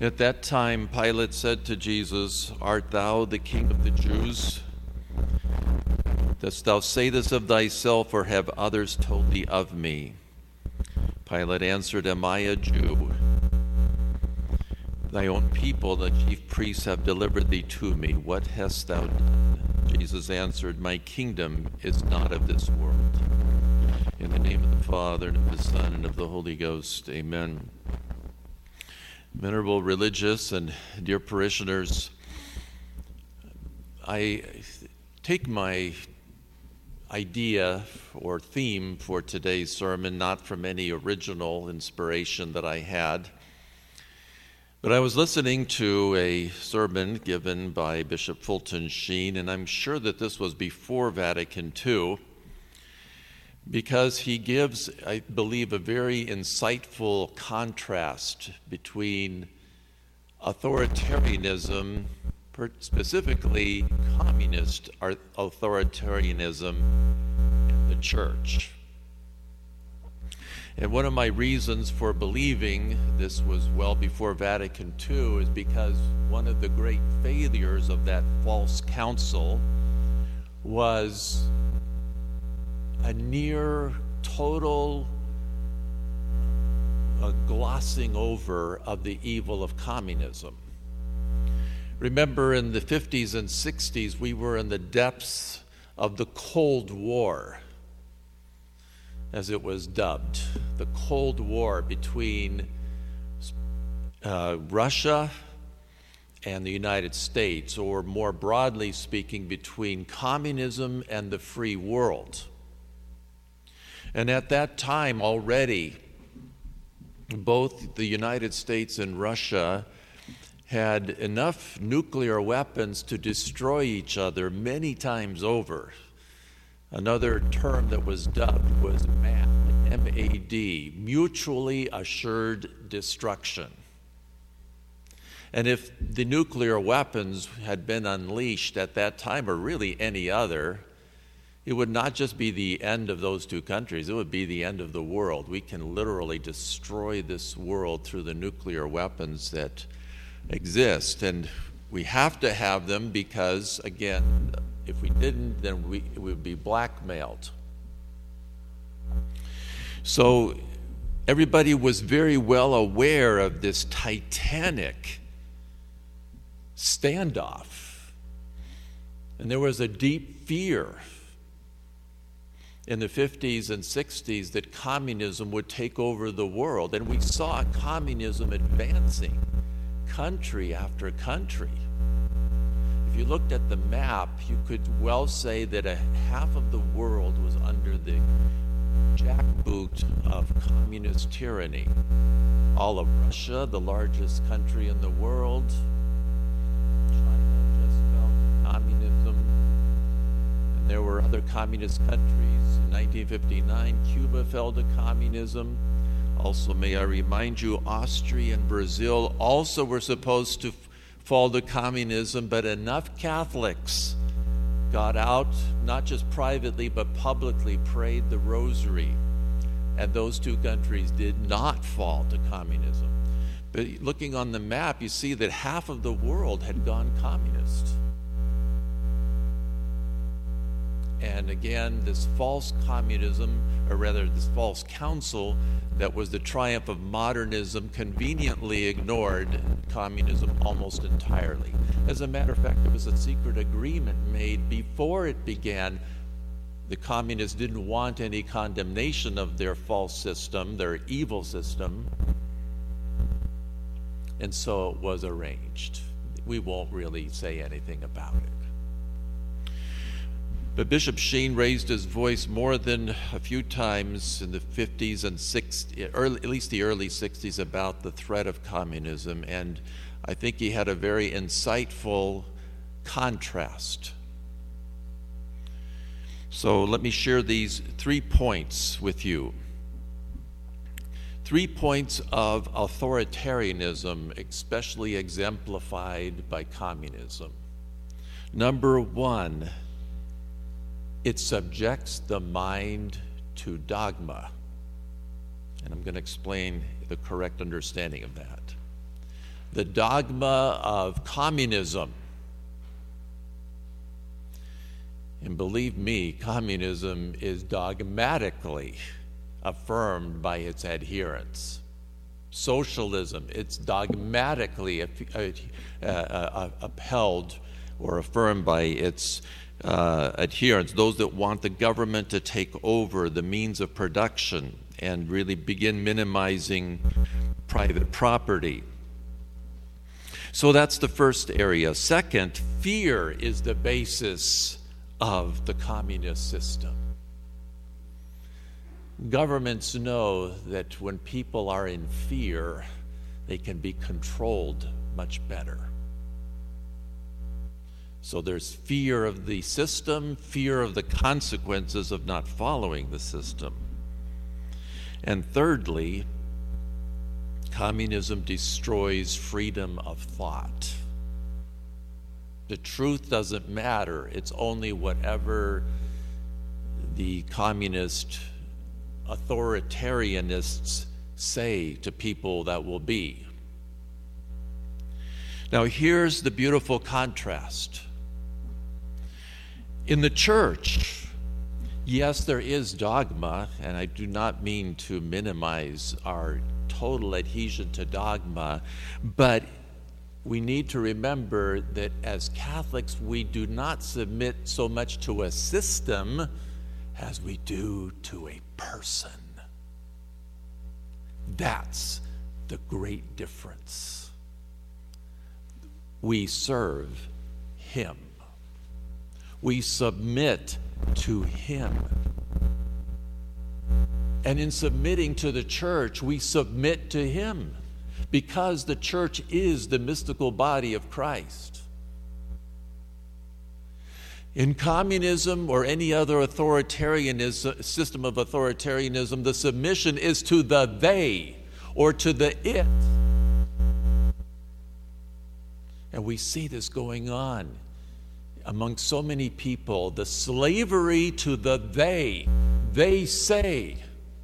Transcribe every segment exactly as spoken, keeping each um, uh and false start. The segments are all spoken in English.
At that time, Pilate said to Jesus, "Art thou the king of the Jews? Dost thou say this of thyself, or have others told thee of me?" Pilate answered, "Am I a Jew? Thy own people, the chief priests, have delivered thee to me. What hast thou done?" Jesus answered, "My kingdom is not of this world." In the name of the Father, and of the Son, and of the Holy Ghost, amen. Venerable religious and dear parishioners, I take my idea or theme for today's sermon not from any original inspiration that I had, but I was listening to a sermon given by Bishop Fulton Sheen, and I'm sure that this was before Vatican Two, because he gives, I believe, a very insightful contrast between authoritarianism, specifically communist authoritarianism, and the church. And one of my reasons for believing this was well before Vatican Two is because one of the great failures of that false council was a near total uh, glossing over of the evil of communism. Remember, in the fifties and sixties, we were in the depths of the Cold War, as it was dubbed, the Cold War between uh, Russia and the United States, or more broadly speaking, between communism and the free world. And at that time already, both the United States and Russia had enough nuclear weapons to destroy each other many times over. Another term that was dubbed was MAD, M A D, mutually assured destruction. And if the nuclear weapons had been unleashed at that time, or really any other, it would not just be the end of those two countries, it would be the end of the world. We can literally destroy this world through the nuclear weapons that exist. And we have to have them because, again, if we didn't, then we it would be blackmailed. So everybody was very well aware of this titanic standoff. And there was a deep fear in the fifties and sixties that communism would take over the world. And we saw communism advancing country after country. If you looked at the map, you could well say that a half of the world was under the jackboot of communist tyranny. All of Russia, the largest country in the world, China just fell to communism. And there were other communist countries. In nineteen fifty-nine, Cuba fell to communism. Also, may I remind you, Austria and Brazil also were supposed to fall to communism, but enough Catholics got out, not just privately, but publicly prayed the rosary, and those two countries did not fall to communism. But looking on the map, you see that half of the world had gone communist. And again, this false communism, or rather this false council that was the triumph of modernism, conveniently ignored communism almost entirely. As a matter of fact, there was a secret agreement made before it began. The communists didn't want any condemnation of their false system, their evil system, and so it was arranged. We won't really say anything about it. But Bishop Sheen raised his voice more than a few times in the fifties and sixties, early, at least the early sixties, about the threat of communism, and I think he had a very insightful contrast. So let me share these three points with you. Three points of authoritarianism, especially exemplified by communism. Number one, it subjects the mind to dogma. And I'm going to explain the correct understanding of that. the dogma of communism. And believe me, communism is dogmatically affirmed by its adherents. Socialism, it's dogmatically uh, uh, upheld or affirmed by its uh, adherents, those that want the government to take over the means of production and really begin minimizing private property. So that's the first area. Second, fear is the basis of the communist system. Governments know that when people are in fear, they can be controlled much better. So there's fear of the system, fear of the consequences of not following the system. And thirdly, communism destroys freedom of thought. The truth doesn't matter. It's only whatever the communist authoritarianists say to people that will be. Now, here's the beautiful contrast. In the church, yes, there is dogma, and I do not mean to minimize our total adhesion to dogma, but we need to remember that as Catholics, we do not submit so much to a system as we do to a person. That's the great difference. We serve Him. We submit to Him. And in submitting to the church, we submit to Him, because the church is the mystical body of Christ. In communism or any other authoritarianism, system of authoritarianism, the submission is to the they or to the it. And we see this going on among so many people, the slavery to the they. They say.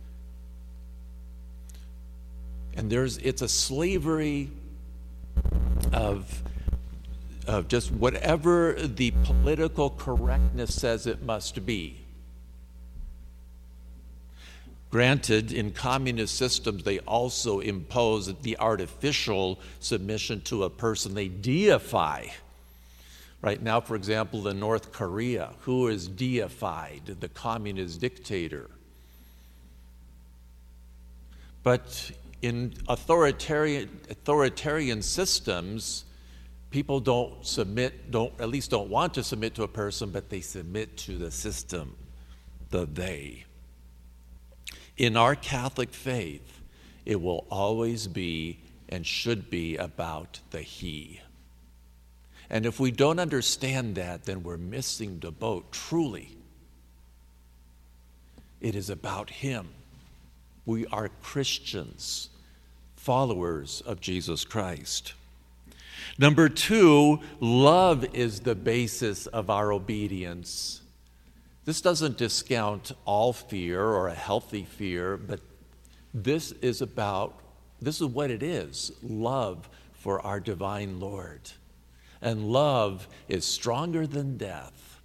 And there's it's a slavery of, of just whatever the political correctness says it must be. Granted, in communist systems, they also impose the artificial submission to a person they deify. Right now, for example, in North Korea, who is deified? The communist dictator. But in authoritarian authoritarian systems, people don't submit, don't at least don't want to submit to a person, but they submit to the system, the they. In our Catholic faith, it will always be and should be about the he. And if we don't understand that, then we're missing the boat, truly. It is about Him. We are Christians, followers of Jesus Christ. Number two, love is the basis of our obedience. This doesn't discount all fear or a healthy fear, but this is about, this is what it is, love for our divine Lord. And love is stronger than death.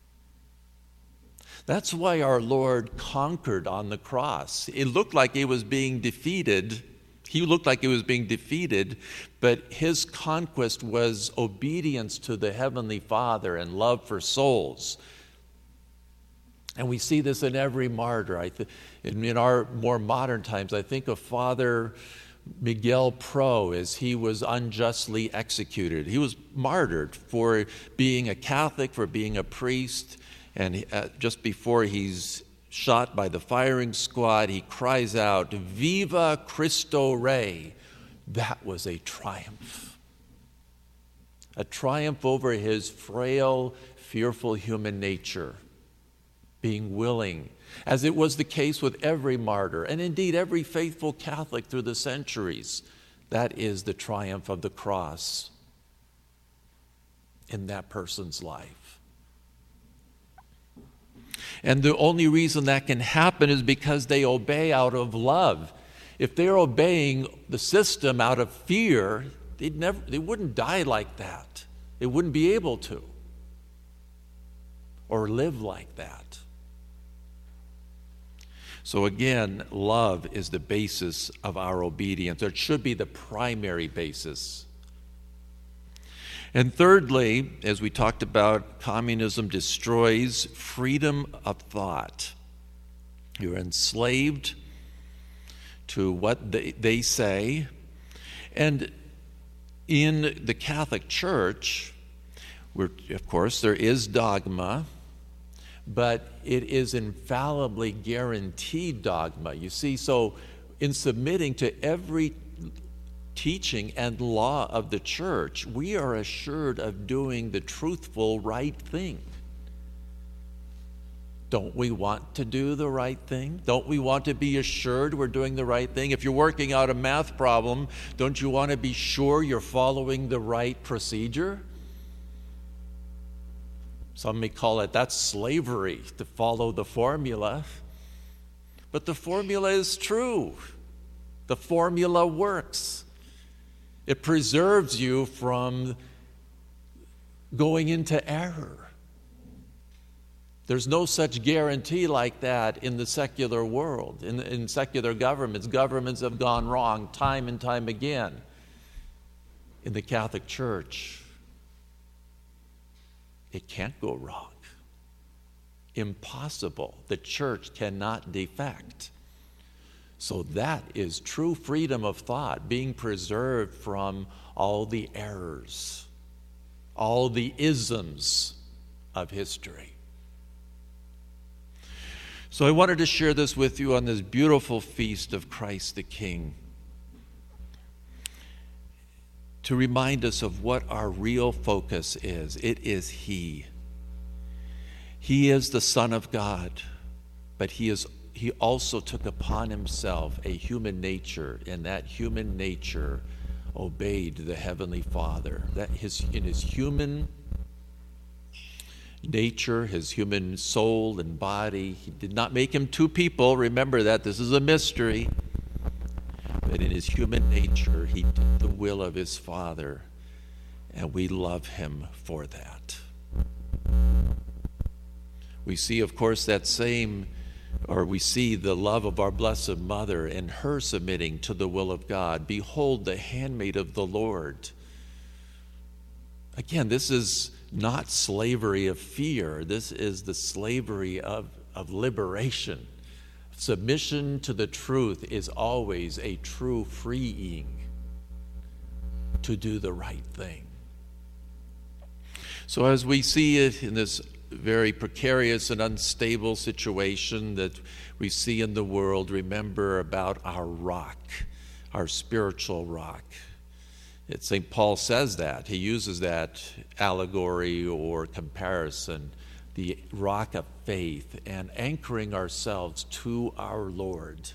That's why our Lord conquered on the cross. It looked like He was being defeated. He looked like He was being defeated, but His conquest was obedience to the Heavenly Father and love for souls. And we see this in every martyr. I th- in, in our more modern times, I think of Father Miguel Pro as he was unjustly executed. He was martyred for being a Catholic, for being a priest, and he, uh, just before he's shot by the firing squad, he cries out, "Viva Cristo Rey!" That was a triumph. A triumph over his frail, fearful human nature, being willing, as it was the case with every martyr, and indeed every faithful Catholic through the centuries. That is the triumph of the cross in that person's life. And the only reason that can happen is because they obey out of love. If they're obeying the system out of fear, they'd never, they wouldn't die like that. They wouldn't be able to, or live like that. So again, love is the basis of our obedience. It should be the primary basis. And thirdly, as we talked about, communism destroys freedom of thought. You're enslaved to what they, they say. And in the Catholic Church, we're, of course, there is dogma, but it is infallibly guaranteed dogma. You see, so in submitting to every teaching and law of the church, we are assured of doing the truthful, right thing. Don't we want to do the right thing? Don't we want to be assured we're doing the right thing? If you're working out a math problem, don't you want to be sure you're following the right procedure? Some may call it that's slavery, to follow the formula. But the formula is true. The formula works. It preserves you from going into error. There's no such guarantee like that in the secular world, in, in secular governments. Governments have gone wrong time and time again. In the Catholic Church, it can't go wrong. Impossible. The church cannot defect. So that is true freedom of thought, being preserved from all the errors, all the isms of history. So I wanted to share this with you on this beautiful feast of Christ the King, to remind us of what our real focus is. It is He. He is the Son of God, but He is He also took upon Himself a human nature, and that human nature obeyed the Heavenly Father. That his in His human nature, His human soul and body, He did not make Him two people. Remember that. This is a mystery. But in His human nature, He did the will of His Father, and we love Him for that. We see, of course, that same, or we see the love of our Blessed Mother in her submitting to the will of God. Behold, the handmaid of the Lord. Again, this is not slavery of fear. This is the slavery of, of liberation. Submission to the truth is always a true freeing to do the right thing. So as we see it in this very precarious and unstable situation that we see in the world, remember about our rock, our spiritual rock. Saint Paul says that. He uses that allegory or comparison, the rock of faith, and anchoring ourselves to our Lord.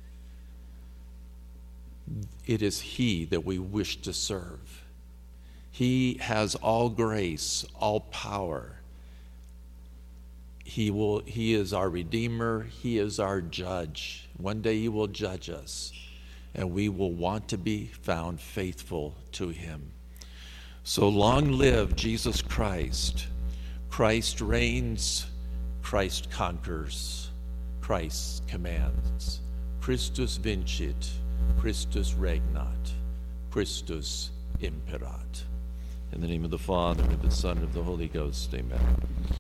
It is He that we wish to serve. He has all grace, all power. He will. He is our Redeemer. He is our judge. One day He will judge us, and we will want to be found faithful to Him. So long live Jesus Christ. Christ reigns, Christ conquers, Christ commands. Christus vincit, Christus regnat, Christus imperat. In the name of the Father, and of the Son, and of the Holy Ghost, amen.